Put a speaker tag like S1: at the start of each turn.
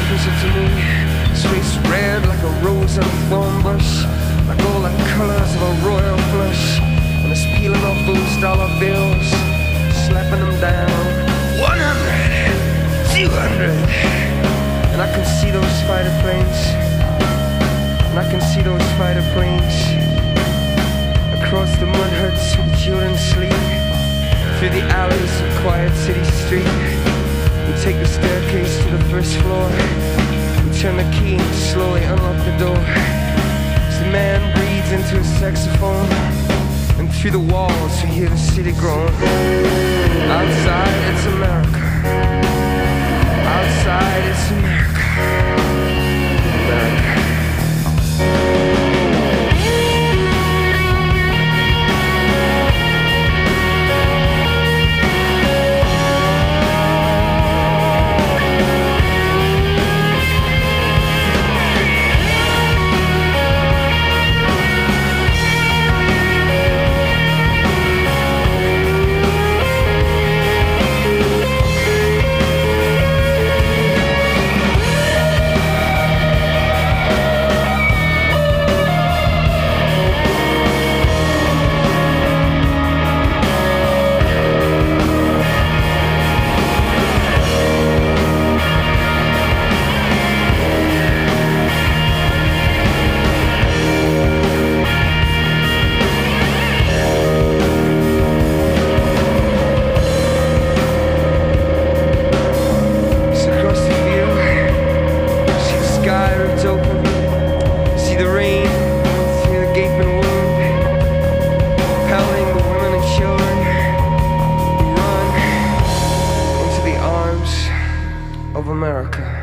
S1: closer to me. His face red like a rose on a thorn bush, like all the colors of a royal flush. And it's peeling off those dollar bills, slapping them down. 100, 200. And I can see those fighter planes, and I can see those fighter planes across the mud huts where the children sleep, through the alleys of quiet city street. We take the staircase to the first floor. We turn the key and slowly unlock the door. As the man breathes into his saxophone, and through the walls we hear the city groan. Outside it's America. Outside it's America. America. Of America.